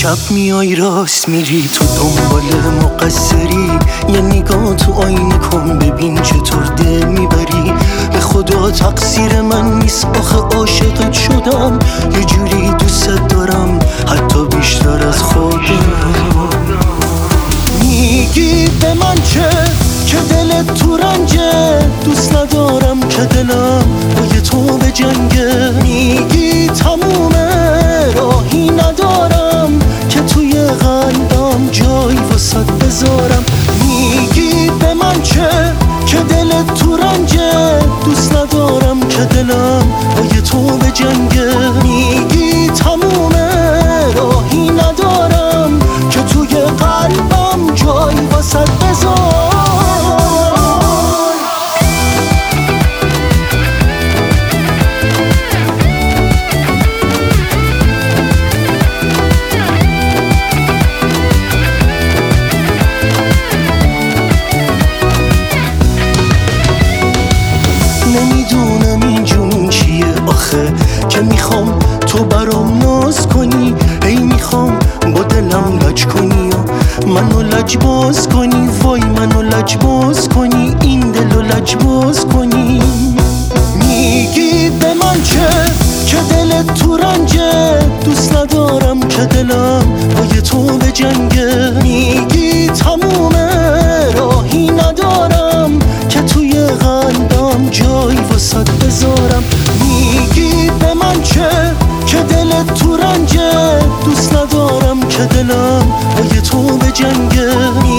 چپ میای راست میری، تو دنبال مقصری. یه نگاه تو آینه کن ببین چطور دل میبری. به خدا تقصیر من نیست آخه عاشقت شدم. یه جوری دوست دارم حتی بیشتر از خودم. میگی به من که دلت تو رنجه، دوست ندارم که دلم با تو به جنگه. میگی تمومه راهی ندارم که توی قلبم جای واسط بذارم. میگی به من که دلت تو رنجه، دوست ندارم که دلم با تو به جنگه. میگی تمومه راهی ندارم که توی قلبم جای واسط بذارم. نمیدونم این جون چیه آخه که میخوام تو برام ناز کنی. هی میخوام با دلم لج کنی و منو لج باز کنی. وای منو لج باز کنی، این دلو لج باز کنی. میگی به من که دلت تو رنجه، دوست ندارم که دلم با تو به جنگه. میگی تمومه راهی ندارم که توی قلبم جای واسط بذارم. میگی به من که دلت تو رنجه، دوست ندارم که دلم با تو به جنگه.